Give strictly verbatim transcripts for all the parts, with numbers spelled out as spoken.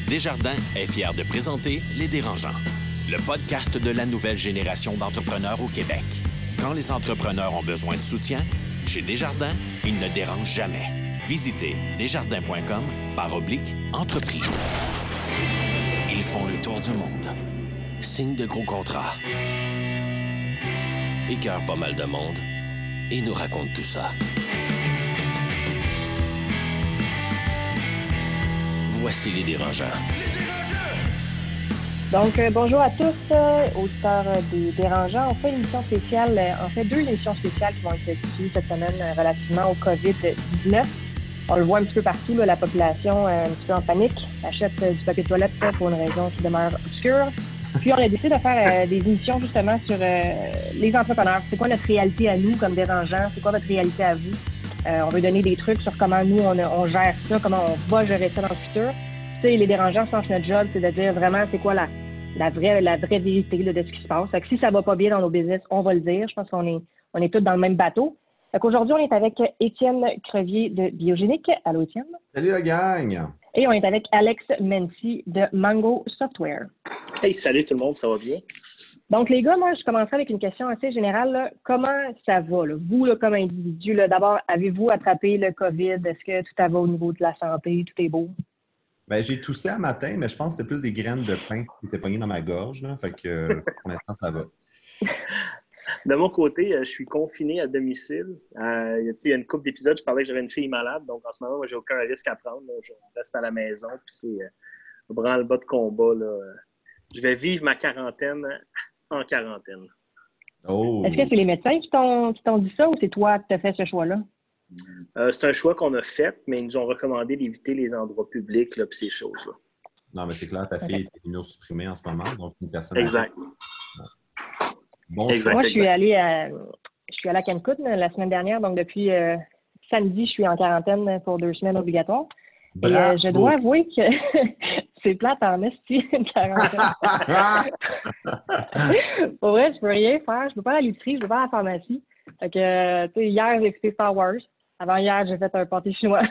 Desjardins est fier de présenter Les Dérangeants, le podcast de la nouvelle génération d'entrepreneurs au Québec. Quand les entrepreneurs ont besoin de soutien, chez Desjardins, ils ne dérangent jamais. Visitez desjardins point com par oblique entreprise. Ils font le tour du monde. Signent de gros contrats. Écœurent pas mal de monde. Et nous racontent tout ça. Voici Les Dérangeants. Donc, euh, bonjour à tous, euh, auditeurs euh, des Dérangeants. On fait une émission spéciale, euh, en fait deux émissions spéciales qui vont être diffusées cette semaine euh, relativement au covid dix-neuf. On le voit un petit peu partout, là, la population euh, un petit peu en panique, achète euh, du papier de toilette euh, pour une raison qui demeure obscure. Puis on a décidé de faire euh, des émissions justement sur euh, les entrepreneurs. C'est quoi notre réalité à nous comme Dérangeants? C'est quoi votre réalité à vous? Euh, on veut donner des trucs sur comment nous, on, on gère ça, comment on va gérer ça dans le futur. Tu sais, les Dérangeants, je pense que notre job, c'est de dire vraiment c'est quoi la, la vraie la vraie vérité là, de ce qui se passe. Fait que si ça va pas bien dans nos business, on va le dire. Je pense qu'on est on est tous dans le même bateau. Fait qu'aujourd'hui, on est avec Étienne Crevier de Biogénique. Allô, Étienne. Salut la gang! Et on est avec Alex Mency de Mango Software. Hey, salut tout le monde, ça va bien? Donc, les gars, moi, je commencerai avec une question assez générale. Là. Comment ça va, là? Vous, là, comme individu, là, d'abord, avez-vous attrapé le COVID? Est-ce que tout va au niveau de la santé? Tout est beau? Ben, j'ai toussé un matin, mais je pense que c'était plus des graines de pain qui étaient pognées dans ma gorge. Là. Fait que, pour l'instant, ça va. De mon côté, je suis confiné à domicile. Euh, il y a une couple d'épisodes, je parlais que j'avais une fille malade. Donc, en ce moment, moi, j'ai aucun risque à prendre. Là. Je reste à la maison. Puis, c'est euh, branle-bas de combat. Là. Je vais vivre ma quarantaine en quarantaine. Oh. Est-ce que c'est les médecins qui t'ont, qui t'ont dit ça ou c'est toi qui as fait ce choix-là? Euh, c'est un choix qu'on a fait, mais ils nous ont recommandé d'éviter les endroits publics et ces choses-là. Non, mais c'est clair, ta fille okay. est immunosupprimée en ce moment, donc une personne... Exact. Bon, exact Moi, je exact. suis allée à, je suis allée à Cancun la semaine dernière, donc depuis euh, samedi, je suis en quarantaine pour deux semaines obligatoires. Et euh, je dois avouer que c'est plate en esti, une quarantaine. Pour vrai, je peux rien faire. Je peux pas aller à l'épicerie, je peux pas à la pharmacie. Fait que, tu sais, hier, j'ai écouté Star Wars. Avant hier, j'ai fait un pâté chinois.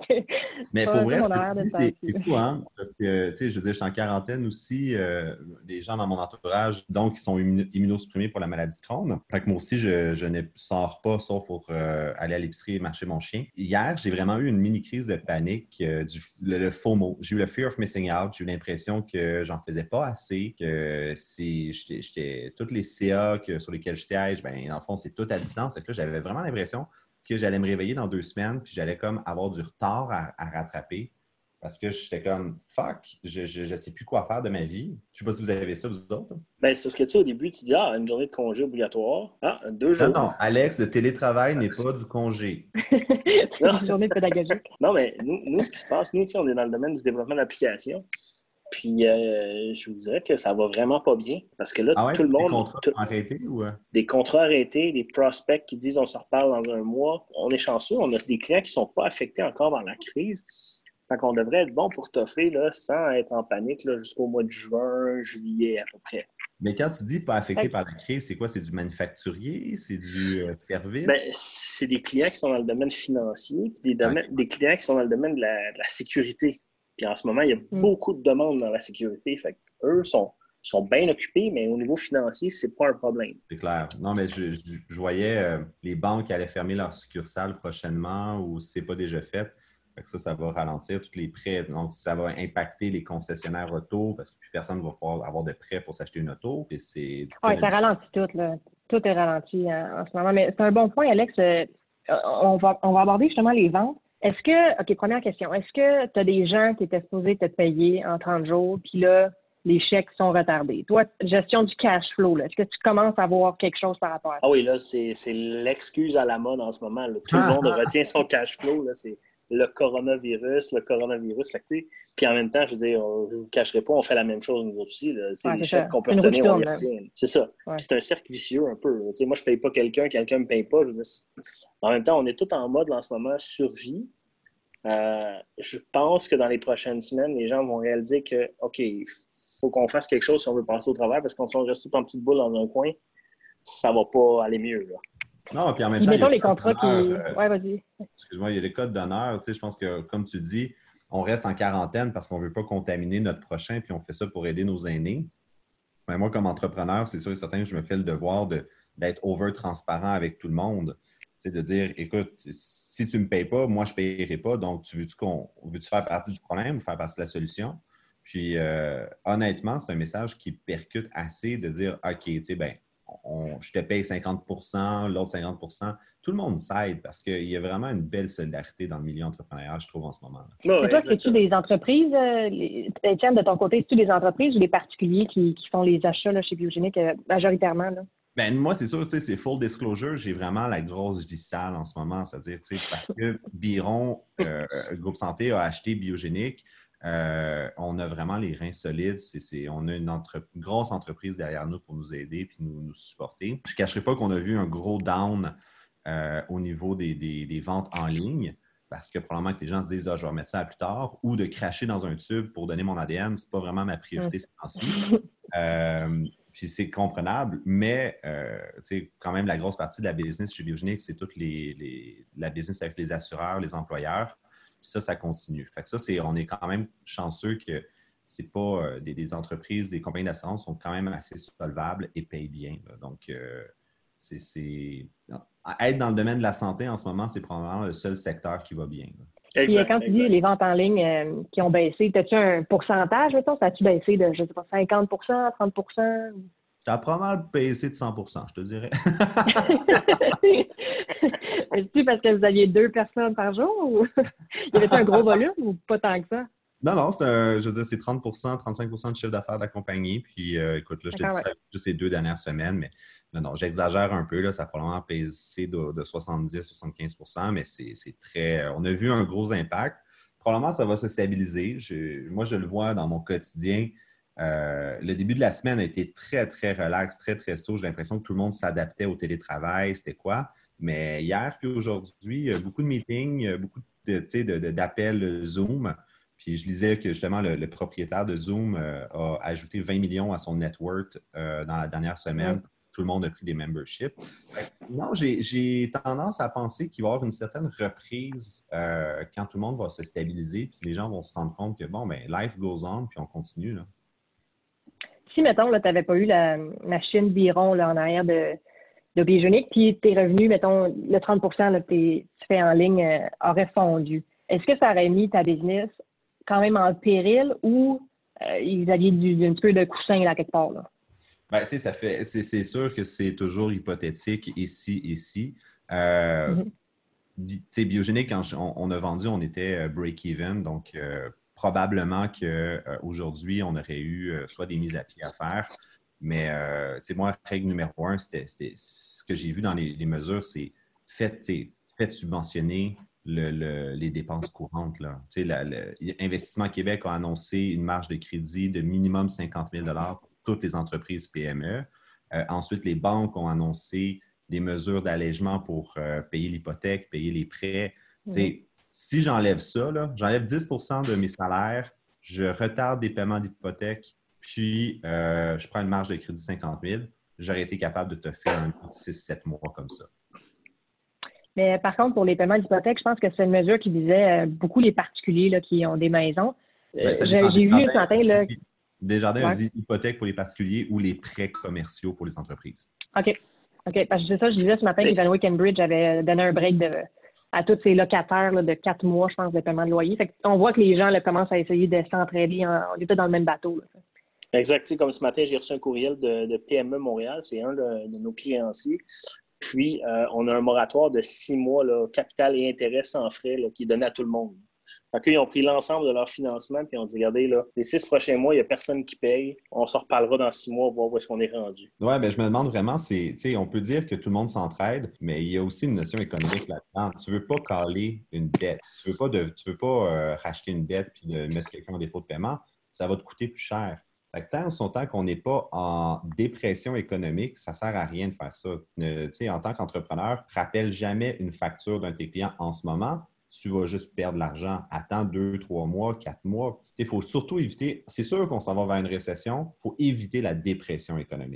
Mais pour vrai, ce que tu dis, c'est, c'est fou, hein? Parce que, tu sais, je veux dire, je suis en quarantaine aussi. Euh, des gens dans mon entourage, donc, qui sont immunosupprimés pour la maladie de Crohn. Fait que moi aussi, je, je ne sors pas, sauf pour euh, aller à l'épicerie et marcher mon chien. Hier, j'ai vraiment eu une mini-crise de panique, euh, du, le, le FOMO. J'ai eu le fear of missing out. J'ai eu l'impression que j'en faisais pas assez, que si j'étais, j'étais toutes les C A que, sur lesquels je siège, ben, dans le fond, c'est tout à distance. Fait que là, j'avais vraiment l'impression que j'allais me réveiller dans deux semaines puis j'allais comme avoir du retard à, à rattraper parce que j'étais comme « fuck, je ne sais plus quoi faire de ma vie ». Je ne sais pas si vous avez ça, vous autres. Ben, c'est parce que tu sais, au début, tu dis « Ah, une journée de congé obligatoire. Ah, deux jours. » Non, non, Alex, le télétravail n'est pas du congé. C'est une journée pédagogique. Non, mais nous, nous, ce qui se passe, nous, tu sais, on est dans le domaine du développement d'applications. Puis, euh, je vous dirais que ça va vraiment pas bien. Parce que là, ah ouais, tout le monde... Des contrats tout, arrêtés ou... Des contrats arrêtés, des prospects qui disent on se reparle dans un mois. On est chanceux, on a des clients qui sont pas affectés encore par la crise. Fait qu'on devrait être bon pour toffer là, sans être en panique là, jusqu'au mois de juin, juillet à peu près. Mais quand tu dis pas affecté par la crise, c'est quoi? C'est du manufacturier? C'est du euh, service? Ben, c'est des clients qui sont dans le domaine financier, puis des, domaines, okay. des clients qui sont dans le domaine de la, de la sécurité. Puis en ce moment, il y a mm. beaucoup de demandes dans la sécurité. Fait qu'eux sont, sont bien occupés, mais au niveau financier, c'est pas un problème. C'est clair. Non, mais je, je, je voyais euh, les banques qui allaient fermer leurs succursales prochainement ou si ce n'est pas déjà fait. Fait que ça, ça va ralentir tous les prêts. Donc, ça va impacter les concessionnaires auto parce que plus personne ne va pouvoir avoir de prêts pour s'acheter une auto. Et c'est oui, ça ralentit tout. Là. Tout est ralenti hein, en ce moment. Mais c'est un bon point, Alex. Euh, on, va, on va aborder justement les ventes. Est-ce que, OK, première question, est-ce que tu as des gens qui étaient supposés te payer en trente jours, puis là, les chèques sont retardés? Toi, gestion du cash flow, là, est-ce que tu commences à voir quelque chose par rapport à ça? Ah oui, là, c'est, c'est l'excuse à la mode en ce moment. Là. Tout le monde retient son cash flow. Là, c'est le coronavirus, le coronavirus. Là, puis en même temps, je veux dire, je ne vous cacherai pas, on fait la même chose nous aussi. Là. C'est ouais, les c'est chèques ça. Qu'on peut retenir, on les retient. C'est ça. Ouais. C'est un cercle vicieux un peu. Moi, je ne paye pas quelqu'un, quelqu'un ne me paye pas. Je veux dire, en même temps, on est tous en mode en ce moment survie. Euh, je pense que dans les prochaines semaines, les gens vont réaliser que, OK, il faut qu'on fasse quelque chose si on veut passer au travers, parce qu'on si on reste tout en petite boule dans un coin, ça va pas aller mieux. Là. Non, puis en même temps, mettons il y a les contrats qui... Euh, ouais, vas-y. Excuse-moi, il y a les codes d'honneur. Tu sais, je pense que, comme tu dis, on reste en quarantaine parce qu'on ne veut pas contaminer notre prochain, puis on fait ça pour aider nos aînés. Mais moi, comme entrepreneur, c'est sûr et certain que je me fais le devoir de, d'être over-transparent avec tout le monde. C'est de dire, écoute, si tu ne me payes pas, moi, je ne payerai pas. Donc, tu veux-tu, qu'on, veux-tu faire partie du problème ou faire partie de la solution? Puis, euh, honnêtement, c'est un message qui percute assez de dire, OK, tu sais, ben, on, je te paye cinquante pour cent, l'autre cinquante pour cent. Tout le monde s'aide parce qu'il y a vraiment une belle solidarité dans le milieu entrepreneurial, je trouve, en ce moment. Ouais, c'est toi, c'est-tu des entreprises, euh, Étienne, de ton côté, c'est-tu des entreprises ou des particuliers qui, qui font les achats là, chez Biogénique euh, majoritairement? Là? Ben, moi, c'est sûr, c'est full disclosure. J'ai vraiment la grosse vie sale en ce moment. C'est-à-dire, parce que Biron, euh, Groupe Santé, a acheté Biogénique. Euh, on a vraiment les reins solides. C'est, c'est, on a une, entre, une grosse entreprise derrière nous pour nous aider et nous, nous supporter. Je ne cacherai pas qu'on a vu un gros down euh, au niveau des, des, des ventes en ligne parce que probablement que les gens se disent ah, je vais remettre ça à plus tard ou de cracher dans un tube pour donner mon A D N. Ce n'est pas vraiment ma priorité ces temps-ci. Euh, Puis c'est comprenable, mais euh, quand même, la grosse partie de la business chez Biogénique, c'est toute les, les, la business avec les assureurs, les employeurs. Puis ça, ça continue. Fait que ça, c'est, on est quand même chanceux que c'est pas euh, des, des entreprises, des compagnies d'assurance sont quand même assez solvables et payent bien. Là. Donc, euh, c'est, c'est... être dans le domaine de la santé en ce moment, c'est probablement le seul secteur qui va bien. Là. Exact, Puis quand tu dis les ventes en ligne euh, qui ont baissé, as-tu un pourcentage, mettons? As-tu baissé de, je sais pas, cinquante pour cent, trente pour cent? Tu as probablement baissé de cent pour cent, je te dirais. Est-ce parce que vous aviez deux personnes par jour ou il y avait un gros volume ou pas tant que ça? Non, non, c'est un, je veux dire, c'est trente pour cent, trente-cinq pour cent de chiffre d'affaires de la compagnie. Puis, euh, écoute, là, je te dis ça juste les deux dernières semaines, mais non, non, j'exagère un peu. Là, ça a probablement baissé de, de soixante-dix à soixante-quinze pour cent, mais c'est, c'est très... On a vu un gros impact. Probablement, ça va se stabiliser. Je, moi, je le vois dans mon quotidien. Euh, le début de la semaine a été très, très relax, très, très tôt. J'ai l'impression que tout le monde s'adaptait au télétravail. C'était quoi? Mais hier puis aujourd'hui, beaucoup de meetings, beaucoup de, de, de, d'appels Zoom. Puis je lisais que justement, le, le propriétaire de Zoom euh, a ajouté vingt millions à son net worth euh, dans la dernière semaine. Ouais. Tout le monde a pris des memberships. Non, j'ai, j'ai tendance à penser qu'il va y avoir une certaine reprise euh, quand tout le monde va se stabiliser. Puis les gens vont se rendre compte que, bon, bien, life goes on, puis on continue. Là. Si, mettons, tu n'avais pas eu la machine Biron là, en arrière de, de Biogénique, puis tes revenus, mettons, le trente pour cent que tu fais en ligne euh, aurait fondu, est-ce que ça aurait mis ta business quand même en péril ou euh, ils avaient du, un petit peu de coussin là, quelque part? Là? Ben, tu sais, ça fait, c'est, c'est sûr que c'est toujours hypothétique ici, ici. Euh, mm-hmm. Tu sais, Biogénique, quand on, on a vendu, on était break-even, donc euh, probablement qu'aujourd'hui, euh, on aurait eu euh, soit des mises à pied à faire, mais euh, tu sais, moi, règle numéro un, c'était, c'était ce que j'ai vu dans les, les mesures, c'est faites, faites subventionner Le, le, les dépenses courantes. Là. Tu sais, la, le, Investissement Québec a annoncé une marge de crédit de minimum cinquante mille dollars pour toutes les entreprises P M E. Euh, ensuite, les banques ont annoncé des mesures d'allègement pour euh, payer l'hypothèque, payer les prêts. Mm-hmm. Tu sais, si j'enlève ça, là, j'enlève dix pour cent de mes salaires, je retarde des paiements d'hypothèque, puis euh, je prends une marge de crédit de cinquante mille, j'aurais été capable de te faire un six sept mois comme ça. Mais par contre, pour les paiements d'hypothèque, je pense que c'est une mesure qui visait beaucoup les particuliers là, qui ont des maisons. Ben, j'ai j'ai vu ce matin... Là... Desjardins ouais. a dit hypothèque pour les particuliers ou les prêts commerciaux pour les entreprises. OK. OK. Parce que c'est ça, je disais ce matin qu'Evaluate Cambridge avait donné un break de, à tous ses locataires là, de quatre mois, je pense, de paiement de loyer. Fait on voit que les gens là, commencent à essayer de s'entraider. En... On est tous dans le même bateau. Là. Exact. Comme ce matin, j'ai reçu un courriel de, de P M E Montréal. C'est un de, de nos créanciers. Puis, euh, on a un moratoire de six mois, là, capital et intérêt sans frais, là, qui est donné à tout le monde. Fait qu'ils ont pris l'ensemble de leur financement puis ils ont dit, regardez, là, les six prochains mois, il n'y a personne qui paye. On s'en reparlera dans six mois, voir où est-ce qu'on est rendu. Oui, bien, je me demande vraiment, c'est, tu sais, on peut dire que tout le monde s'entraide, mais il y a aussi une notion économique là-dedans. Tu ne veux pas caler une dette. Tu ne veux pas, de, tu veux pas euh, racheter une dette puis de mettre quelqu'un en dépôt de paiement. Ça va te coûter plus cher. Fait que tant en son temps qu'on n'est pas en dépression économique, ça ne sert à rien de faire ça. Euh, tu sais, en tant qu'entrepreneur, rappelle jamais une facture d'un de tes clients en ce moment. Tu vas juste perdre l'argent. Attends deux, trois mois, quatre mois. Il faut surtout éviter, c'est sûr qu'on s'en va vers une récession, il faut éviter la dépression économique.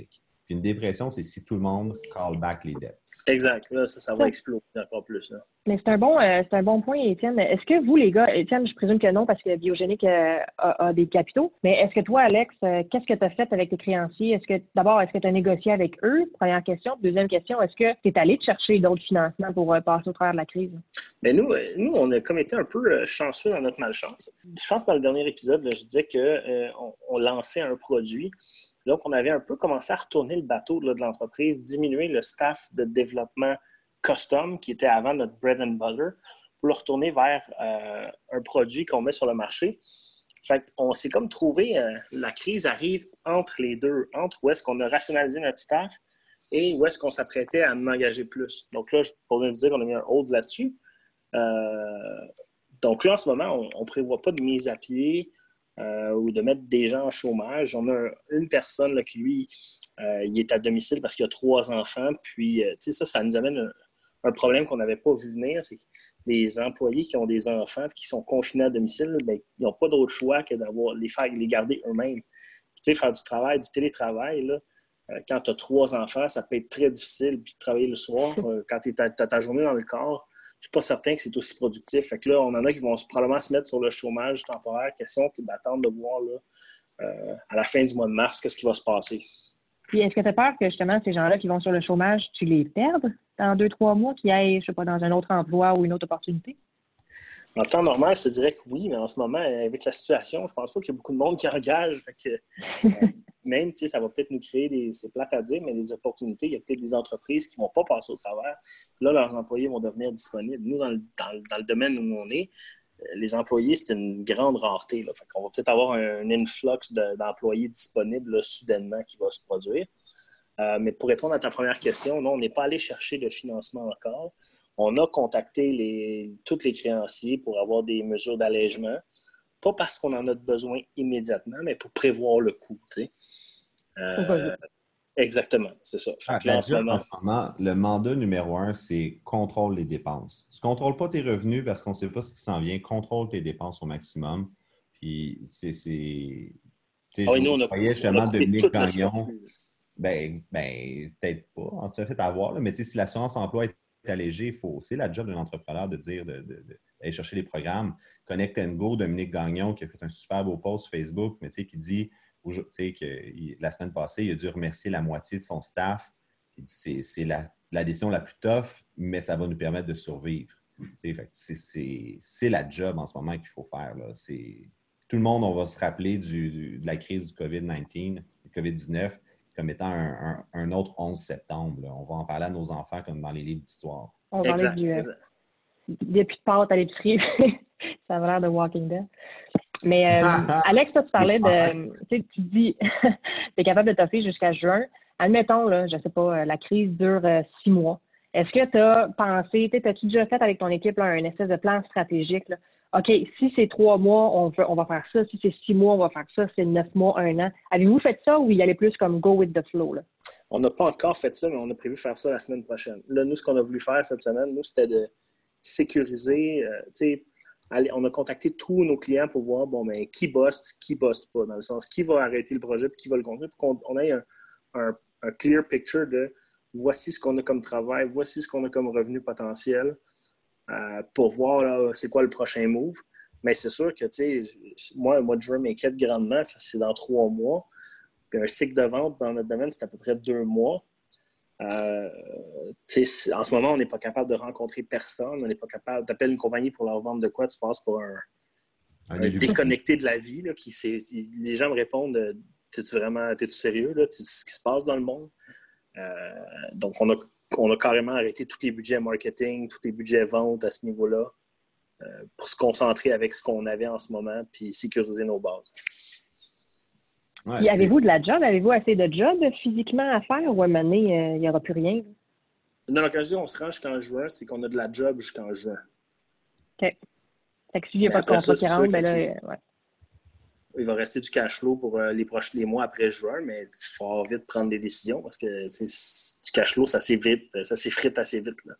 Puis une dépression, c'est si tout le monde call back les dettes. Exact. Là, ça, ça va exploser encore plus. Là. Mais c'est un bon euh, c'est un bon point, Étienne. Est-ce que vous, les gars, Étienne, je présume que non, parce que Biogénique euh, a, a des capitaux, mais est-ce que toi, Alex, euh, qu'est-ce que tu as fait avec tes créanciers? Est-ce que d'abord, est-ce que tu as négocié avec eux? Première question. Deuxième question, est-ce que tu es allé te chercher d'autres financements pour euh, passer au travers de la crise? Mais nous, nous, on a comme été un peu chanceux dans notre malchance. Je pense que dans le dernier épisode, là, je disais qu'on euh, on lançait un produit. Donc, on avait un peu commencé à retourner le bateau là, de l'entreprise, diminuer le staff de développement custom qui était avant notre bread and butter pour le retourner vers euh, un produit qu'on met sur le marché. Fait qu'on s'est comme trouvé, euh, la crise arrive entre les deux, entre où est-ce qu'on a rationalisé notre staff et où est-ce qu'on s'apprêtait à en engager plus. Donc là, je pourrais vous dire qu'on a mis un hold là-dessus. Euh, donc là, en ce moment, on ne prévoit pas de mise à pied euh, ou de mettre des gens en chômage. On a un, une personne là, qui, lui, euh, il est à domicile parce qu'il a trois enfants. Puis, euh, tu sais, ça, ça nous amène un, un problème qu'on n'avait pas vu venir. C'est que les employés qui ont des enfants et qui sont confinés à domicile, bien, ils n'ont pas d'autre choix que d'avoir les faire les garder eux-mêmes. Tu sais, faire du travail, du télétravail, là, euh, quand tu as trois enfants, ça peut être très difficile. Puis de travailler le soir, euh, quand tu as ta journée dans le corps, je ne suis pas certain que c'est aussi productif. Fait que là, on en a qui vont probablement se mettre sur le chômage temporaire. Question d'attendre de voir là, euh, à la fin du mois de mars qu'est-ce qui va se passer. Puis est-ce que tu as peur que justement ces gens-là qui vont sur le chômage, tu les perdes dans deux, trois mois, qu'ils aillent, je sais pas, dans un autre emploi ou une autre opportunité? En temps normal, je te dirais que oui, mais en ce moment, avec la situation, je pense pas qu'il y a beaucoup de monde qui engage. Fait que, euh, même, tu sais, ça va peut-être nous créer des, c'est plate à dire, mais des opportunités. Il y a peut-être des entreprises qui ne vont pas passer au travers. Là, leurs employés vont devenir disponibles. Nous, dans le, dans le, dans le domaine où on est, les employés, c'est une grande rareté. Là. Fait qu'on va peut-être avoir un, un influx de, d'employés disponibles là, soudainement qui va se produire. Euh, mais pour répondre à ta première question, non, on n'est pas allé chercher de financement encore. On a contacté les, tous les créanciers pour avoir des mesures d'allègement. Pas parce qu'on en a besoin immédiatement, mais pour prévoir le coût. Tu sais. euh, exactement, c'est ça. Ah, là, en, ce moment... en ce moment, le mandat numéro un, c'est contrôle les dépenses. Tu ne contrôles pas tes revenus parce qu'on ne sait pas ce qui s'en vient. Contrôle tes dépenses au maximum. Puis c'est... c'est... Tu sais, ah, je nous, on a, voyais justement Dominique Gagnon. Le ben, ben, peut-être pas. On s'est fait avoir, là, mais tu sais, si l'assurance emploi est allégée, faut, c'est la job d'un entrepreneur de dire, de, de, de, d'aller chercher les programmes. Connect and Go, Dominique Gagnon, qui a fait un super beau post Facebook, mais tu sais, qui dit, tu sais, que la semaine passée, il a dû remercier la moitié de son staff. Il dit, c'est, c'est la, la décision la plus tough, mais ça va nous permettre de survivre. Tu sais, fait que c'est, c'est, c'est la job en ce moment qu'il faut faire, là. C'est, tout le monde, on va se rappeler du, du, de la crise du covid dix-neuf, du covid dix-neuf, comme étant un, un, un autre onze septembre. Là. On va en parler à nos enfants comme dans les livres d'histoire. On va parler du, euh, des puits de pâte à l'épicerie. Ça a l'air de Walking Dead. Mais euh, Alex, toi, tu parlais de... Tu sais, tu dis tu es capable de toffer jusqu'à juin. Admettons, là, je ne sais pas, la crise dure euh, six mois. Est-ce que tu as pensé, as-tu déjà fait avec ton équipe là, un espèce de plan stratégique? Là? OK, si c'est trois mois, on, veut, on va faire ça. Si c'est six mois, on va faire ça. Si c'est neuf mois, un an. Avez-vous fait ça ou il y allait plus comme go with the flow? Là? On n'a pas encore fait ça, mais on a prévu faire ça la semaine prochaine. Là, nous, ce qu'on a voulu faire cette semaine, nous, c'était de sécuriser. Euh, tu sais, on a contacté tous nos clients pour voir, bon, mais qui bosse, qui bosse pas, dans le sens qui va arrêter le projet et qui va le continuer, pour qu'on ait un, un, un clear picture de voici ce qu'on a comme travail, voici ce qu'on a comme revenu potentiel. Euh, pour voir là, c'est quoi le prochain move. Mais c'est sûr que, tu sais, moi, un mois de juin m'inquiète grandement. Ça, c'est dans trois mois. Puis un cycle de vente dans notre domaine, c'est à peu près deux mois. Euh, tu sais, en ce moment, on n'est pas capable de rencontrer personne. On n'est pas capable... Tu appelles une compagnie pour leur vendre de quoi? Tu passes pour un, un, un déconnecté de la vie. Là, qui, c'est, les gens me répondent, t'es-tu vraiment, t'es-tu sérieux? Là? Tu sais ce qui se passe dans le monde? Euh, donc, on a On a carrément arrêté tous les budgets marketing, tous les budgets vente à ce niveau-là euh, pour se concentrer avec ce qu'on avait en ce moment puis sécuriser nos bases. Ouais, avez-vous de la job? Avez-vous assez de job physiquement à faire ou à un moment donné, il n'y aura plus rien? Non, non, quand je dis on se rend jusqu'en juin, c'est qu'on a de la job jusqu'en juin. OK. Fait que s'il n'y a pas de contrat qui rentre, ben là, ouais. Il va rester du cash flow pour euh, les prochains les mois après juin, mais il faut vite prendre des décisions parce que du cash flow, ça s'évite, ça s'effrite assez vite. Là.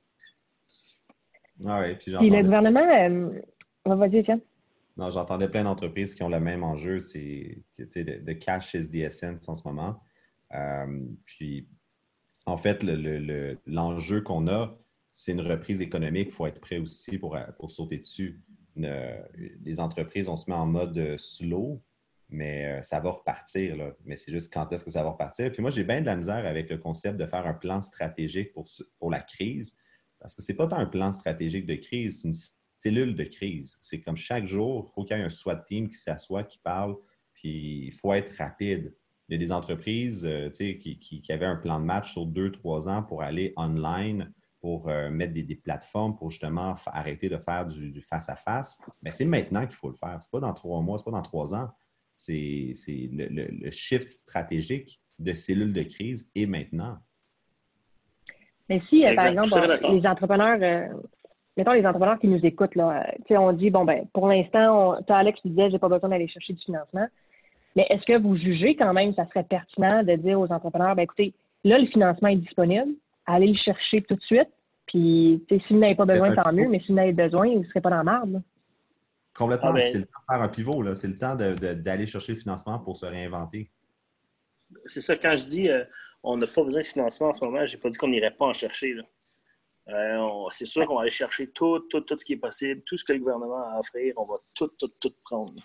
Ah ouais, puis, puis le gouvernement... Euh... On va dire, tiens. Non, j'entendais plein d'entreprises qui ont le même enjeu, c'est de, de cash is the essence en ce moment. Euh, puis, en fait, le, le, le, l'enjeu qu'on a, c'est une reprise économique. Il faut être prêt aussi pour, pour sauter dessus. Ne, les entreprises, on se met en mode slow, mais ça va repartir, là. Mais c'est juste quand est-ce que ça va repartir. Puis moi, j'ai bien de la misère avec le concept de faire un plan stratégique pour, pour la crise, parce que ce n'est pas tant un plan stratégique de crise, c'est une cellule de crise. C'est comme chaque jour, il faut qu'il y ait un SWAT team qui s'assoit, qui parle, puis il faut être rapide. Il y a des entreprises euh, qui, qui, qui avaient un plan de match sur deux, trois ans pour aller online, pour euh, mettre des, des plateformes pour justement f- arrêter de faire du, du face-à-face. Mais c'est maintenant qu'il faut le faire. Ce n'est pas dans trois mois, ce n'est pas dans trois ans. C'est, c'est le, le, le shift stratégique de cellules de crise est maintenant. Mais si, euh, par Exact. exemple, on- les entrepreneurs, euh, mettons les entrepreneurs qui nous écoutent, là, euh, on dit, bon, ben, pour l'instant, on, Alex disait, j'ai pas besoin d'aller chercher du financement. Mais est-ce que vous jugez quand même que ça serait pertinent de dire aux entrepreneurs, ben, écoutez, là, le financement est disponible, allez le chercher tout de suite, puis si vous n'avez pas besoin, tant mieux, mais si vous en avez besoin, vous ne serez pas dans la marde. Complètement. Ah ben, c'est le temps de faire un pivot, là. C'est le temps de, de, d'aller chercher le financement pour se réinventer. c'est ça, quand je dis euh, on n'a pas besoin de financement en ce moment, je n'ai pas dit qu'on n'irait pas en chercher. Là. Euh, on, c'est sûr qu'on va aller chercher tout, tout, tout ce qui est possible, tout ce que le gouvernement a à offrir, on va tout, tout, tout prendre.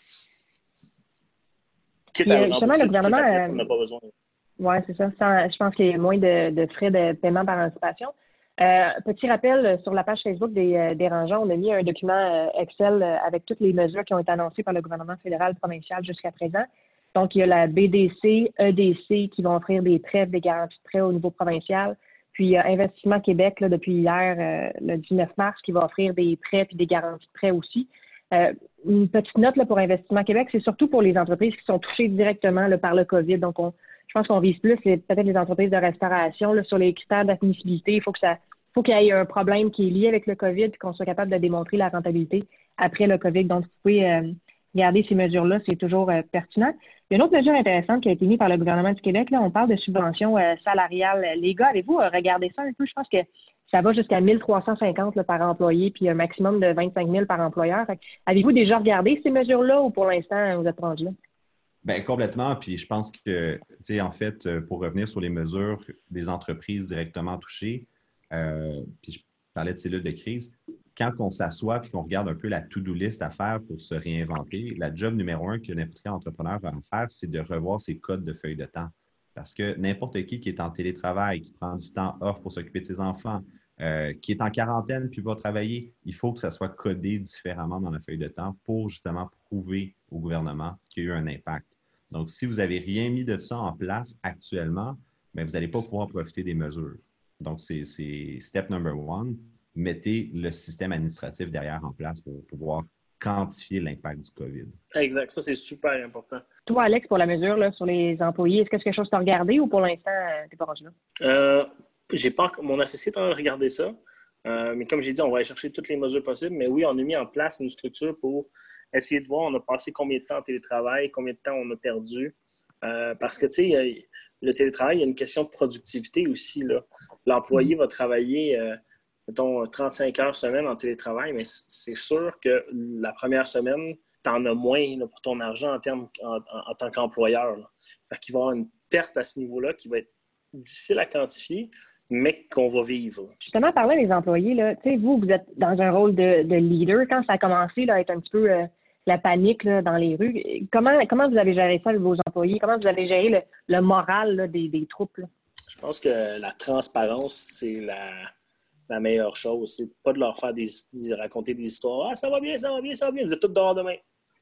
Quitte Puis, à euh, justement, le gouvernement, euh, on euh, n'a pas besoin. oui, c'est ça. Sans- je pense qu'il y a moins de, de frais de paiement par anticipation. Euh, petit rappel, euh, sur la page Facebook des euh, Dérangeants, on a mis un document euh, Excel euh, avec toutes les mesures qui ont été annoncées par le gouvernement fédéral et provincial jusqu'à présent. Donc, il y a la B D C, E D C qui vont offrir des prêts, des garanties de prêts au niveau provincial. Puis, il y a Investissement Québec, là, depuis hier, euh, le dix-neuf mars, qui va offrir des prêts et des garanties de prêts aussi. Euh, une petite note là, pour Investissement Québec, c'est surtout pour les entreprises qui sont touchées directement là, par le COVID. Donc, on, je pense qu'on vise plus les, peut-être les entreprises de restauration là, sur les critères d'admissibilité. Il faut que ça, faut qu'il y ait un problème qui est lié avec le COVID et qu'on soit capable de démontrer la rentabilité après le COVID. Donc, vous pouvez euh, regarder ces mesures-là, c'est toujours euh, pertinent. Il y a une autre mesure intéressante qui a été mise par le gouvernement du Québec. Là, on parle de subventions euh, salariales. Les gars, avez-vous euh, regardé ça un peu? Je pense que ça va jusqu'à mille trois cent cinquante là, par employé, puis un maximum de vingt-cinq mille par employeur. Fait que, avez-vous déjà regardé ces mesures-là ou pour l'instant, vous êtes rendu là? Bien, complètement. Puis je pense que, tu sais, en fait, pour revenir sur les mesures des entreprises directement touchées, euh, puis je parlais de cellules de crise, quand on s'assoit et qu'on regarde un peu la to-do list à faire pour se réinventer, la job numéro un que n'importe quel entrepreneur va faire, c'est de revoir ses codes de feuille de temps. Parce que n'importe qui qui est en télétravail, qui prend du temps off pour s'occuper de ses enfants, euh, qui est en quarantaine puis va travailler, il faut que ça soit codé différemment dans la feuille de temps pour justement prouver au gouvernement qu'il y a eu un impact. Donc, si vous n'avez rien mis de ça en place actuellement, bien, vous n'allez pas pouvoir profiter des mesures. Donc, c'est, c'est step number one. Mettez le système administratif derrière en place pour pouvoir quantifier l'impact du COVID. Exact, ça c'est super important. Toi, Alex, pour la mesure là, sur les employés, est-ce que c'est quelque chose que tu as regardé ou pour l'instant, tu n'es pas rendu là? Euh, j'ai pas, mon associé est en train de regarder ça, euh, mais comme j'ai dit, on va aller chercher toutes les mesures possibles. Mais oui, on a mis en place une structure pour essayer de voir, on a passé combien de temps en télétravail, combien de temps on a perdu. Euh, parce que, tu sais, le télétravail, il y a une question de productivité aussi, là. L'employé va travailler, euh, mettons, trente-cinq heures semaine en télétravail, mais c'est sûr que la première semaine, tu en as moins là, pour ton argent en, termes, en, en, en tant qu'employeur. Là. Fait qu'il va y avoir une perte à ce niveau-là qui va être difficile à quantifier, mais qu'on va vivre. Justement, parler des employés, là, tu sais, vous, vous êtes dans un rôle de, de leader. Quand ça a commencé là, à être un petit peu euh, la panique là, dans les rues, comment, comment vous avez géré ça avec vos employés? Comment vous avez géré le, le moral là, des, des troupes? Là? Je pense que la transparence, c'est la, la meilleure chose. C'est pas de leur faire des, des raconter des histoires. Ah, ça va bien, ça va bien, ça va bien. Vous êtes tous dehors demain.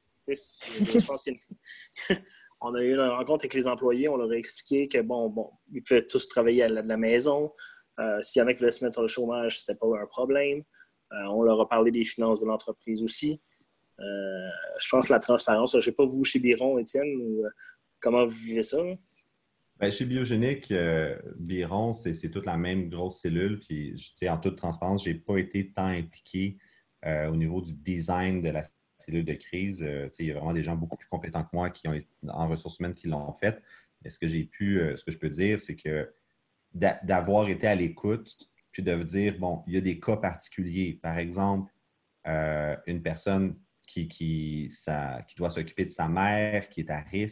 Je pense qu'il y a une... On a eu une rencontre avec les employés, on leur a expliqué que, bon, bon, ils pouvaient tous travailler à la, de la maison. Euh, s'il y en a qui voulaient se mettre sur le chômage, c'était pas un problème. Euh, on leur a parlé des finances de l'entreprise aussi. Euh, je pense que la transparence, je ne sais pas vous chez Biron, Étienne, ou, euh, comment vous vivez ça? Hein? Bien, chez Biogénique, euh, Biron, c'est, c'est toute la même grosse cellule. Puis, tu sais, en toute transparence, je n'ai pas été tant impliqué euh, au niveau du design de la cellule de crise. Euh, il y a vraiment des gens beaucoup plus compétents que moi qui ont été en ressources humaines qui l'ont fait. Mais ce que j'ai pu, euh, ce que je peux dire, c'est que d'a- d'avoir été à l'écoute, puis de dire, bon, il y a des cas particuliers. Par exemple, euh, une personne qui, qui, ça, qui doit s'occuper de sa mère, qui est à risque,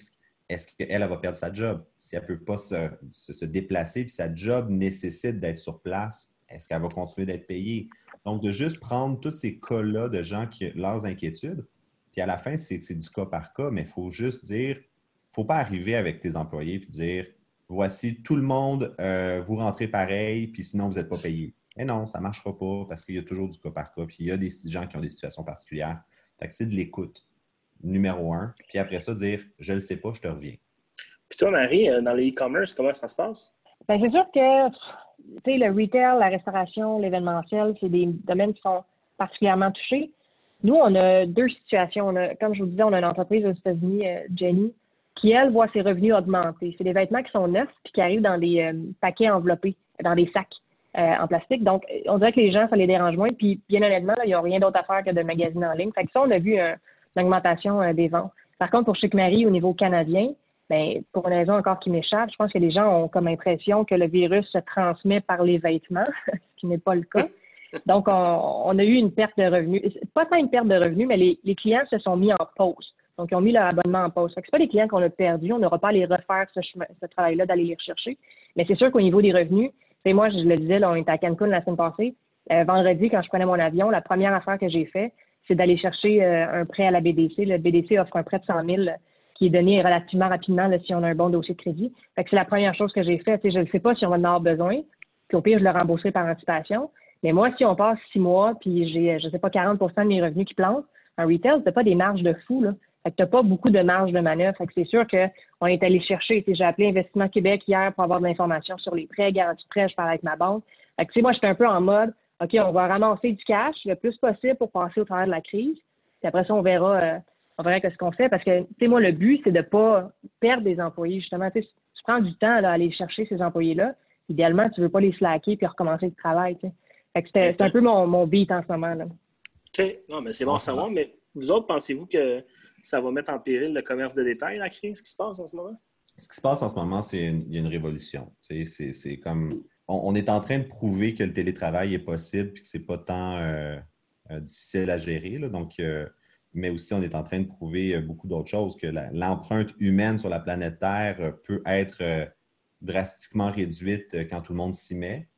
est-ce qu'elle elle va perdre sa job? Si elle ne peut pas se, se, se déplacer, puis sa job nécessite d'être sur place, est-ce qu'elle va continuer d'être payée? Donc, de juste prendre tous ces cas-là de gens qui ont leurs inquiétudes, puis à la fin, c'est, c'est du cas par cas, mais il faut juste dire, il ne faut pas arriver avec tes employés et dire, voici, tout le monde, euh, vous rentrez pareil, puis sinon, vous n'êtes pas payé. Mais non, ça ne marchera pas parce qu'il y a toujours du cas par cas, puis il y a des gens qui ont des situations particulières. Fait que c'est de l'écoute, numéro un. Puis après ça, dire, je ne le sais pas, je te reviens. Puis toi, Marie, dans le e-commerce, comment ça se passe? Bien, c'est sûr que tu sais, le retail, la restauration, l'événementiel, c'est des domaines qui sont particulièrement touchés. Nous, on a deux situations. On a, comme je vous disais, on a une entreprise aux États-Unis, euh, Jenny, qui, elle, voit ses revenus augmenter. C'est des vêtements qui sont neufs puis qui arrivent dans des euh, paquets enveloppés, dans des sacs euh, en plastique. Donc, on dirait que les gens, ça les dérange moins. Puis, bien honnêtement, là, ils n'ont rien d'autre à faire que de magasiner en ligne. Fait que ça, on a vu euh, une augmentation euh, des ventes. Par contre, pour Chic Marie, au niveau canadien, bien, pour une raison encore qui m'échappe, je pense que les gens ont comme impression que le virus se transmet par les vêtements, ce qui n'est pas le cas. Donc, on, on a eu une perte de revenus. Pas tant une perte de revenus, mais les, les clients se sont mis en pause. Donc, ils ont mis leur abonnement en pause. Ce n'est pas des clients qu'on a perdus. On n'aura pas à les refaire ce, chemin, ce travail-là, d'aller les rechercher. Mais c'est sûr qu'au niveau des revenus, moi, je le disais, là, on était à Cancun la semaine passée. Euh, vendredi, quand je prenais mon avion, la première affaire que j'ai faite, c'est d'aller chercher euh, un prêt à la B D C. Le B D C offre un prêt de cent mille qui est donné relativement rapidement là, si on a un bon dossier de crédit. Fait que c'est la première chose que j'ai faite. Je ne sais pas si on va en avoir besoin. Puis au pire, je le rembourserai par anticipation. Mais moi, si on passe six mois, puis j'ai, je ne sais pas, quarante pour cent de mes revenus qui plantent, en retail, tu n'as pas des marges de fou, là. Fait que tu n'as pas beaucoup de marge de manœuvre. Fait que c'est sûr qu'on est allé chercher. J'ai appelé Investissement Québec hier pour avoir de l'information sur les prêts, garantie de prêt, je parlais avec ma banque. Fait que, tu sais, moi, j'étais un peu en mode, OK, on va ramasser du cash le plus possible pour passer au travers de la crise. Puis après ça, on verra, euh, on verra ce qu'on fait. Parce que, tu sais, moi, le but, c'est de ne pas perdre des employés. Justement, tu sais, tu prends du temps là, à aller chercher ces employés-là. Idéalement, tu ne veux pas les slacker puis recommencer le travail, tu sais. Fait que c'est un peu mon, mon beat en ce moment, là. OK. Non, mais c'est bon à savoir. Mais vous autres, pensez-vous que ça va mettre en péril le commerce de détail, la crise qui se passe en ce moment? Ce qui se passe en ce moment, c'est une, il y a une révolution. Tu sais, c'est, c'est comme... On, on est en train de prouver que le télétravail est possible et que ce n'est pas tant euh, euh, difficile à gérer. Là. Donc, euh, mais aussi, on est en train de prouver euh, beaucoup d'autres choses, que la, l'empreinte humaine sur la planète Terre euh, peut être euh, drastiquement réduite euh, quand tout le monde s'y met.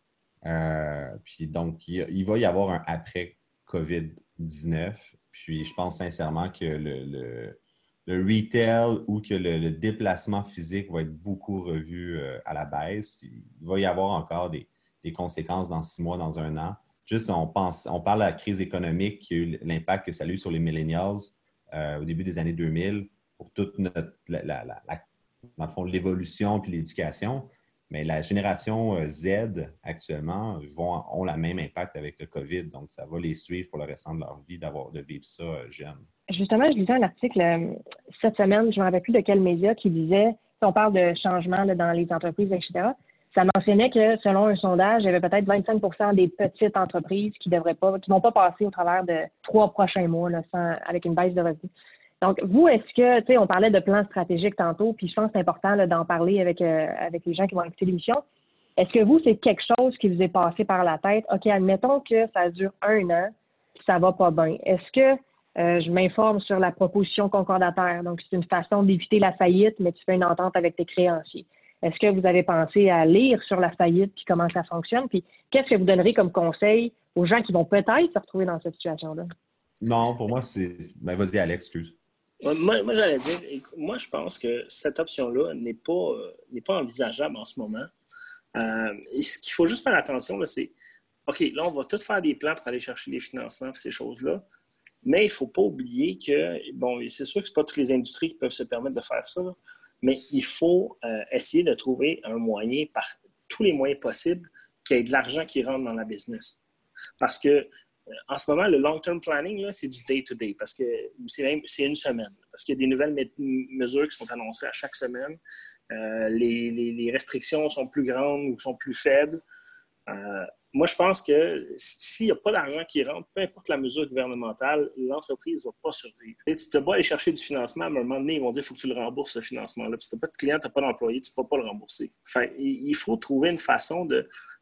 Euh, puis donc, il, il va y avoir un après-COVID dix-neuf. Puis je pense sincèrement que le, le, le retail ou que le, le déplacement physique va être beaucoup revu euh, à la baisse. Il va y avoir encore des, des conséquences dans six mois, dans un an. Juste, on pense, on parle de la crise économique, qui a eu l'impact que ça a eu sur les millennials euh, au début des années deux mille pour toute notre, la, la, la, dans le fond, l'évolution puis l'éducation. Mais la génération Z, actuellement, vont, ont le même impact avec le COVID. Donc, ça va les suivre pour le restant de leur vie d'avoir, de vivre ça euh, jeune. Justement, je lisais un article euh, cette semaine, je ne me rappelle plus de quel média, qui disait, si on parle de changement là, dans les entreprises, et cetera, ça mentionnait que, selon un sondage, il y avait peut-être vingt-cinq pour cent des petites entreprises qui devraient pas, qui ne vont pas passer au travers de trois prochains mois là, sans, avec une baisse de revenus. Donc, vous, est-ce que, tu sais, on parlait de plan stratégique tantôt, puis je pense que c'est important là, d'en parler avec, euh, avec les gens qui vont écouter l'émission. Est-ce que vous, c'est quelque chose qui vous est passé par la tête? OK, admettons que ça dure un an, puis ça va pas bien. Est-ce que euh, je m'informe sur la proposition concordataire? Donc, c'est une façon d'éviter la faillite, mais tu fais une entente avec tes créanciers. Est-ce que vous avez pensé à lire sur la faillite, puis comment ça fonctionne? Puis, qu'est-ce que vous donnerez comme conseil aux gens qui vont peut-être se retrouver dans cette situation-là? Non, pour moi, c'est... Ben, vas-y, Alex, excuse. Moi, moi, j'allais dire, moi, je pense que cette option-là n'est pas, euh, n'est pas envisageable en ce moment. Euh, et ce qu'il faut juste faire attention, là, c'est, OK, là, on va tout faire des plans pour aller chercher les financements et ces choses-là, mais il ne faut pas oublier que, bon, c'est sûr que ce n'est pas toutes les industries qui peuvent se permettre de faire ça, là, mais il faut euh, essayer de trouver un moyen, par tous les moyens possibles, qu'il y ait de l'argent qui rentre dans la business. Parce que en ce moment, le long-term planning, là, c'est du day-to-day parce que c'est, même, c'est une semaine. Parce qu'il y a des nouvelles mesures qui sont annoncées à chaque semaine. Euh, les, les, les restrictions sont plus grandes ou sont plus faibles. Euh, moi, je pense que s'il n'y a pas d'argent qui rentre, peu importe la mesure gouvernementale, l'entreprise ne va pas survivre. Et tu te vas aller chercher du financement, mais à un moment donné, ils vont dire qu'il faut que tu le rembourses, ce financement-là. Puis si tu n'as pas de client, tu n'as pas d'employé, tu ne peux pas le rembourser. Enfin, il faut trouver une façon de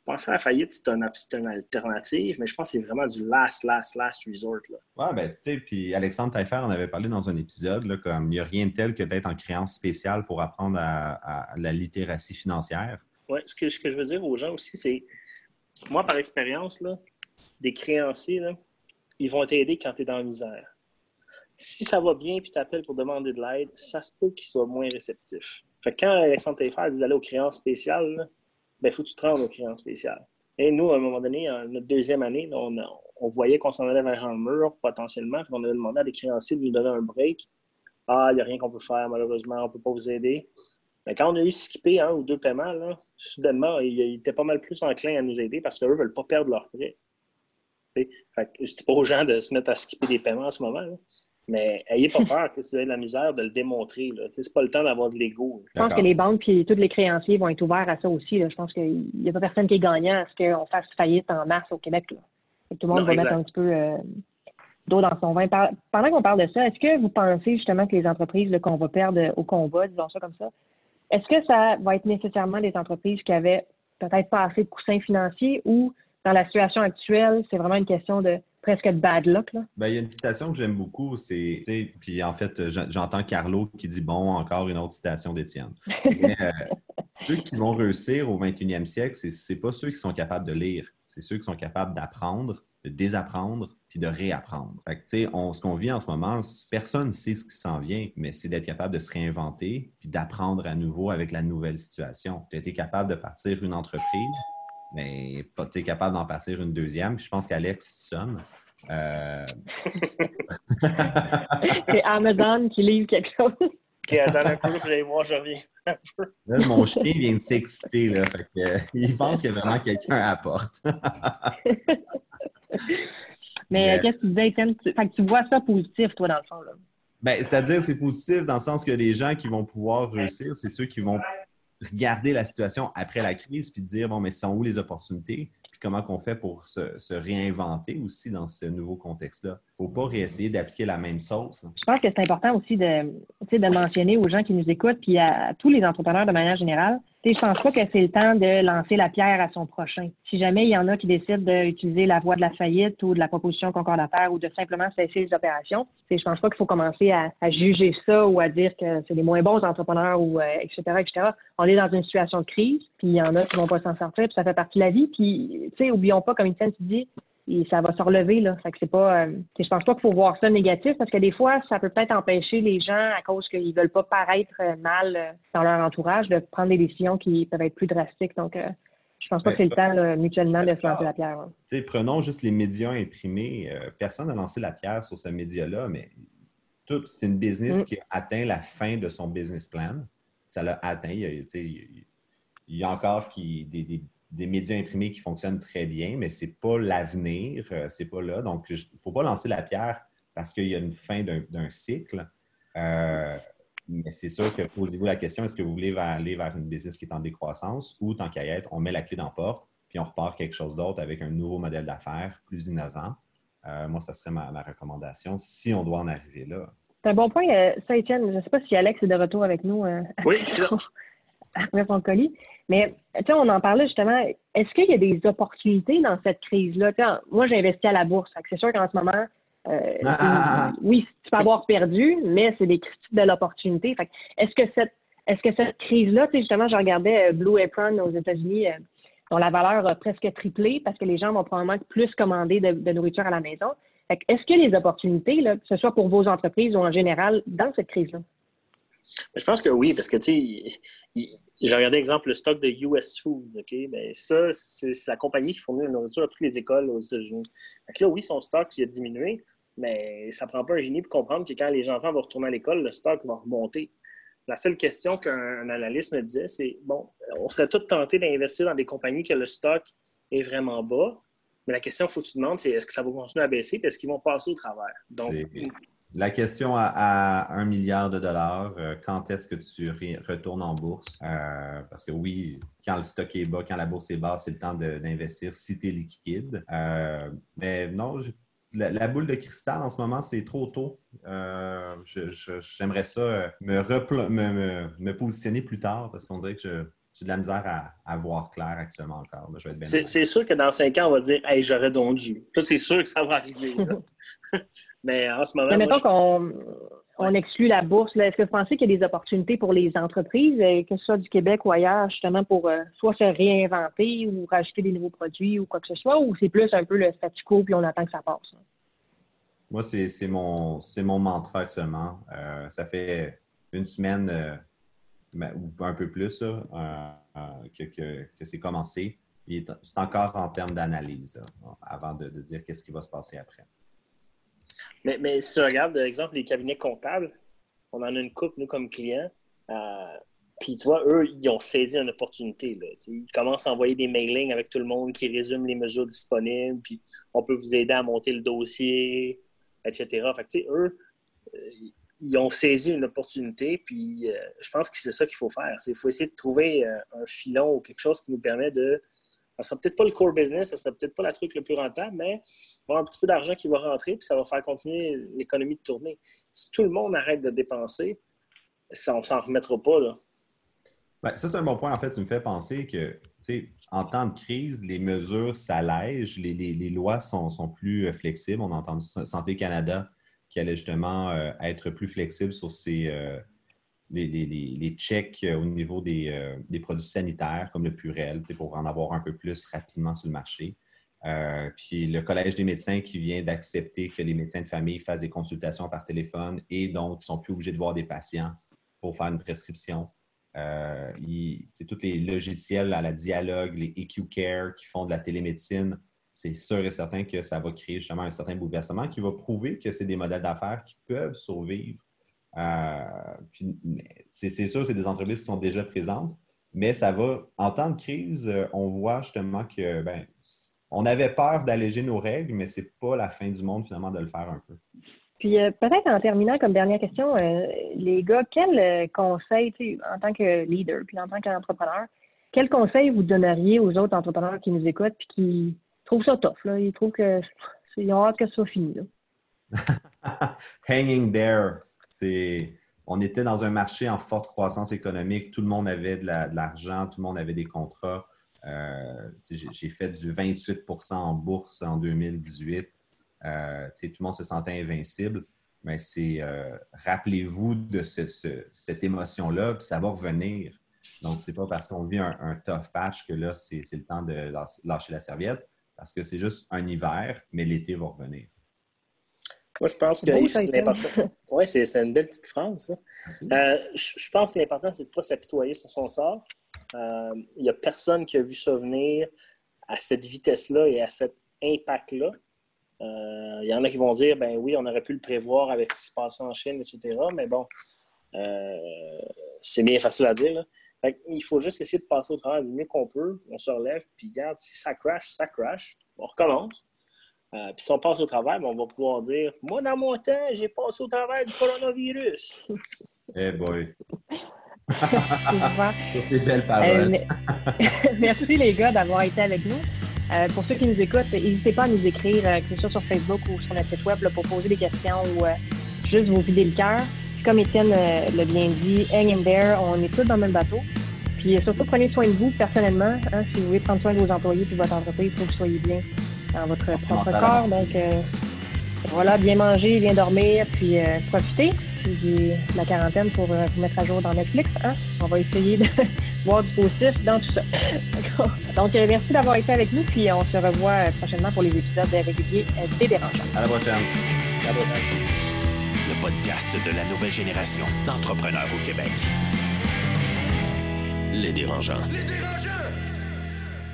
penser à la faillite, c'est une, c'est une alternative, mais je pense que c'est vraiment du last, last, last resort. Là. Ouais, ben, tu sais, puis Alexandre Taillefer en avait parlé dans un épisode, là, comme il n'y a rien de tel que d'être en créance spéciale pour apprendre à, à la littératie financière. Oui, ce que, ce que je veux dire aux gens aussi, c'est, moi, par expérience, là, des créanciers, là, ils vont t'aider quand tu es dans la misère. Si ça va bien et tu t'appelles pour demander de l'aide, ça se peut qu'ils soient moins réceptifs. Fait que quand Alexandre Taillefer dit d'aller aux créances spéciales, il faut que tu te rendes aux créances spéciales. Et nous, à un moment donné, en notre deuxième année, on, on voyait qu'on s'en allait vers un mur potentiellement. On avait demandé à des créanciers de nous donner un break. Ah, il n'y a rien qu'on peut faire, malheureusement, on ne peut pas vous aider. Mais quand on a eu skippé un ou deux paiements, là, soudainement, ils, ils étaient pas mal plus enclins à nous aider parce qu'eux ne veulent pas perdre leur prêt. Fait que je ne dis pas aux gens de se mettre à skipper des paiements en ce moment, là. Mais ayez pas peur que si vous avez de la misère de le démontrer. Là. C'est pas le temps d'avoir de l'ego. Je pense que les banques et tous les créanciers vont être ouverts à ça aussi. Là. Je pense qu'il n'y a pas personne qui est gagnant à ce qu'on fasse faillite en mars au Québec. Là. Tout le monde non, va exact. mettre un petit peu euh, d'eau dans son vin. Par... Pendant qu'on parle de ça, est-ce que vous pensez justement que les entreprises là, qu'on va perdre au combat, disons ça comme ça, est-ce que ça va être nécessairement des entreprises qui avaient peut-être pas assez de coussins financiers ou dans la situation actuelle, c'est vraiment une question de presque de bad luck, là? Ben, il y a une citation que j'aime beaucoup, c'est, puis en fait, j'entends Carlo qui dit, bon, encore une autre citation d'Étienne. Mais, euh, ceux qui vont réussir au vingt et unième siècle, c'est, c'est pas ceux qui sont capables de lire, c'est ceux qui sont capables d'apprendre, de désapprendre, puis de réapprendre. Fait que, tu sais, on, ce qu'on vit en ce moment, personne ne sait ce qui s'en vient, mais c'est d'être capable de se réinventer, puis d'apprendre à nouveau avec la nouvelle situation. Tu as été capable de partir une entreprise, mais tu es capable d'en partir une deuxième. Puis je pense qu'Alex, tu sonnes. Euh... C'est Amazon qui livre quelque chose. OK, attends un peu, je vais voir, je reviens un peu. Là, mon chien vient de s'exciter, là. Fait que, euh, il pense qu'il y a vraiment quelqu'un à la porte. Mais euh, qu'est-ce que tu disais, Étienne? Tu... Fait que tu vois ça positif, toi, dans le fond, là? Ben, c'est-à-dire, c'est positif dans le sens que les gens qui vont pouvoir réussir, c'est ceux qui vont regarder la situation après la crise puis dire, bon, mais sont où les opportunités? Puis comment qu'on fait pour se, se réinventer aussi dans ce nouveau contexte-là? Il ne faut pas réessayer d'appliquer la même sauce. Je pense que c'est important aussi de, de mentionner aux gens qui nous écoutent puis à, à tous les entrepreneurs de manière générale. Je ne pense pas que c'est le temps de lancer la pierre à son prochain. Si jamais il y en a qui décident d'utiliser la voie de la faillite ou de la proposition concordataire ou de simplement cesser les opérations, je ne pense pas qu'il faut commencer à, à juger ça ou à dire que c'est les moins bons entrepreneurs ou euh, et cetera, et cetera. On est dans une situation de crise, puis il y en a qui ne vont pas s'en sortir, puis ça fait partie de la vie. Puis, tu sais, oublions pas, comme Étienne tu dis, et ça va se relever, là. Fait que c'est pas, euh, je pense pas qu'il faut voir ça négatif parce que des fois, ça peut peut-être empêcher les gens à cause qu'ils veulent pas paraître mal euh, dans leur entourage de prendre des décisions qui peuvent être plus drastiques. Donc, euh, je pense pas que c'est le temps, là, mutuellement, de se lancer la pierre. Hein. Tu sais, prenons juste les médias imprimés. Euh, personne n'a lancé la pierre sur ce média-là, mais tout, c'est une business mm. qui a atteint la fin de son business plan. Ça l'a atteint. Il y a, tu sais, il y a encore qui, des, des des médias imprimés qui fonctionnent très bien, mais ce n'est pas l'avenir, euh, c'est pas là. Donc, il ne faut pas lancer la pierre parce qu'il y a une fin d'un, d'un cycle. Euh, mais c'est sûr que posez-vous la question, est-ce que vous voulez aller vers une business qui est en décroissance ou, tant qu'à y être, on met la clé dans la porte puis on repart quelque chose d'autre avec un nouveau modèle d'affaires plus innovant. Euh, moi, ça serait ma, ma recommandation si on doit en arriver là. C'est un bon point, euh, ça, Étienne. Je ne sais pas si Alex est de retour avec nous. Euh, oui, je suis là. Après son colis. Mais, tu sais, on en parlait justement. Est-ce qu'il y a des opportunités dans cette crise-là? T'sais, moi, j'ai investi à la bourse. C'est sûr qu'en ce moment, euh, ah. oui, tu peux avoir perdu, mais c'est des critiques de l'opportunité. Fait, est-ce que cette, est-ce que cette crise-là, tu sais, justement, je regardais Blue Apron aux États-Unis, euh, dont la valeur a presque triplé parce que les gens vont probablement plus commander de, de nourriture à la maison. Fait, est-ce qu'il y a des opportunités, là, que ce soit pour vos entreprises ou en général, dans cette crise-là? Je pense que oui, parce que, tu sais, j'ai regardé, exemple, le stock de U S Food, OK? Bien, ça, c'est, c'est la compagnie qui fournit la nourriture à toutes les écoles aux États-Unis. Donc là, oui, son stock il a diminué, mais ça ne prend pas un génie pour comprendre que quand les enfants vont retourner à l'école, le stock va remonter. La seule question qu'un analyste me disait, c'est, bon, on serait tous tentés d'investir dans des compagnies que le stock est vraiment bas, mais la question qu'il faut que tu te demandes, c'est est-ce que ça va continuer à baisser et est-ce qu'ils vont passer au travers? Donc, c'est... La question à, à un milliard de dollars, euh, quand est-ce que tu re- retournes en bourse? Euh, parce que oui, quand le stock est bas, quand la bourse est basse, c'est le temps de, d'investir si tu es liquide. Euh, mais non, je, la, la boule de cristal en ce moment, c'est trop tôt. Euh, je, je, j'aimerais ça me, repl- me, me, me positionner plus tard parce qu'on dirait que je j'ai de la misère à, à voir clair actuellement encore. Là, je vais être bien c'est, c'est sûr que dans cinq ans, on va dire « Hey, j'aurais donc dû ». Ça, c'est sûr que ça va arriver. Mais en ce moment... Mais mettons je... qu'on on exclut la bourse, là, est-ce que vous pensez qu'il y a des opportunités pour les entreprises, que ce soit du Québec ou ailleurs, justement, pour euh, soit se réinventer ou rajouter des nouveaux produits ou quoi que ce soit, ou c'est plus un peu le statu quo puis on attend que ça passe? Là? Moi, c'est, c'est, mon, c'est mon mantra actuellement. Euh, ça fait une semaine euh, ou un peu plus là, euh, euh, que, que, que c'est commencé. Et c'est encore en termes d'analyse là, avant de, de dire qu'est-ce qui va se passer après. Mais, mais si tu regardes, par exemple, les cabinets comptables, on en a une couple, nous, comme clients. Euh, puis, tu vois, eux, ils ont saisi une opportunité. Là, ils commencent à envoyer des mailings avec tout le monde qui résument les mesures disponibles. Puis, on peut vous aider à monter le dossier, et cetera. Fait que, tu sais, eux, euh, ils ont saisi une opportunité. Puis, euh, je pense que c'est ça qu'il faut faire. Il faut essayer de trouver euh, un filon ou quelque chose qui nous permet de... Ça ne sera peut-être pas le core business, ça ne sera peut-être pas le truc le plus rentable, mais il va y avoir un petit peu d'argent qui va rentrer puis ça va faire continuer l'économie de tourner. Si tout le monde arrête de dépenser, ça, on ne s'en remettra pas. Là. Bien, ça, c'est un bon point. En fait, tu me fais penser que, tu sais, en temps de crise, les mesures s'allègent, les, les, les lois sont, sont plus flexibles. On a entendu Santé Canada qui allait justement euh, être plus flexible sur ces... Euh, Les, les, les checks au niveau des, euh, des produits sanitaires comme le Purell, pour en avoir un peu plus rapidement sur le marché. Euh, puis le Collège des médecins qui vient d'accepter que les médecins de famille fassent des consultations par téléphone et donc ils ne sont plus obligés de voir des patients pour faire une prescription. Euh, ils, tous les logiciels à la Dialogue, les E Q Care qui font de la télémédecine, c'est sûr et certain que ça va créer justement un certain bouleversement qui va prouver que c'est des modèles d'affaires qui peuvent survivre. Euh, puis, c'est, c'est sûr, c'est des entreprises qui sont déjà présentes, mais ça va, en temps de crise, on voit justement que, ben, on avait peur d'alléger nos règles, mais c'est pas la fin du monde finalement de le faire un peu. Puis euh, peut-être en terminant comme dernière question, euh, les gars, quel euh, conseil, en tant que leader, puis en tant qu'entrepreneur, quel conseil vous donneriez aux autres entrepreneurs qui nous écoutent puis qui trouvent ça tough, là, ils trouvent que ils ont hâte que ça soit fini, là? Hanging there. C'est, on était dans un marché en forte croissance économique. Tout le monde avait de, la, de l'argent, tout le monde avait des contrats. Euh, j'ai, j'ai fait du vingt-huit pour cent en bourse en deux mille dix-huit. Euh, tout le monde se sentait invincible. Mais c'est, euh, rappelez-vous de ce, ce, cette émotion-là, puis ça va revenir. Donc, ce n'est pas parce qu'on vit un, un tough patch que là, c'est, c'est le temps de lâcher la serviette, parce que c'est juste un hiver, mais l'été va revenir. Moi, je pense que bon, c'est l'important. Oui, c'est, c'est une belle petite phrase, ça. Euh, je, je pense que l'important, c'est de ne pas s'apitoyer sur son sort. Il euh, n'y a personne qui a vu ça venir à cette vitesse-là et à cet impact-là. Il euh, y en a qui vont dire, ben oui, on aurait pu le prévoir avec ce qui se passe en Chine, et cetera. Mais bon, euh, c'est bien facile à dire, là. Fait il faut juste essayer de passer au travers du mieux qu'on peut. On se relève, puis regarde, si ça crash, ça crash. On recommence. Euh, puis si on passe au travers, ben, on va pouvoir dire « Moi, dans mon temps, j'ai passé au travers du coronavirus. » Eh hey boy! Ça, c'est des belles paroles. Euh, merci les gars d'avoir été avec nous. Euh, pour ceux qui nous écoutent, n'hésitez pas à nous écrire, euh, que ce soit sur Facebook ou sur notre site web, là, pour poser des questions ou euh, juste vous vider le cœur. Puis comme Étienne euh, l'a bien dit, hang in there, on est tous dans le même bateau. Puis surtout, prenez soin de vous personnellement. Hein, si vous voulez prendre soin de vos employés et de votre entreprise, il faut que vous soyez bien dans votre propre corps. Donc, euh, voilà, bien manger, bien dormir, puis euh, profiter de la quarantaine pour euh, vous mettre à jour dans Netflix. Hein? On va essayer de voir du positif dans tout ça. Donc, euh, merci d'avoir été avec nous, puis on se revoit euh, prochainement pour les épisodes réguliers euh, des Dérangeants. À la prochaine. À la prochaine. Le podcast de la nouvelle génération d'entrepreneurs au Québec. Les Dérangeants. Les Dérangeants!